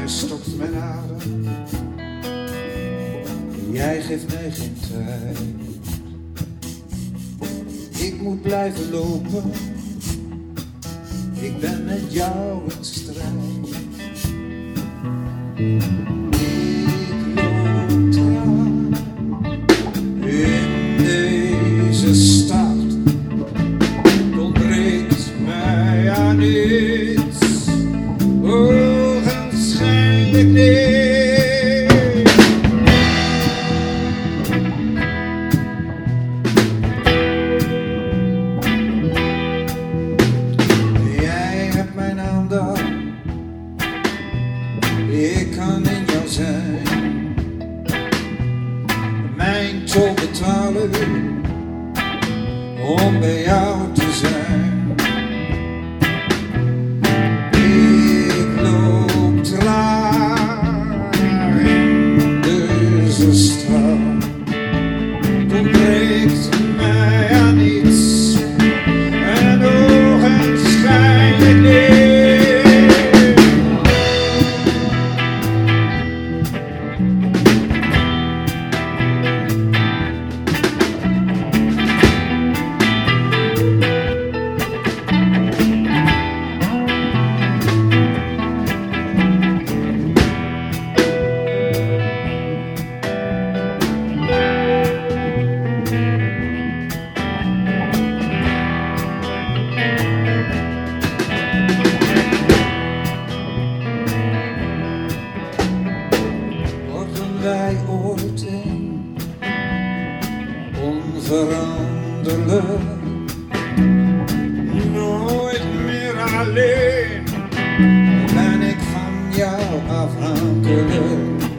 mij stopt mijn adem. Jij geeft mij geen tijd. Ik moet blijven lopen. Ik ben met jou in strijd. Ik loop traag in deze stad. Het ontbreekt mij aan iets. Ogenschijnlijk niet. Ik kan in jou zijn, mijn tol betalen om bij jou te zijn. Ik loop traag in deze stad, het ontbreekt mij aan iets en ogenschijnlijk niet. Wij ooit in onveranderlijk, nooit meer alleen, ben ik van jou afhankelijk.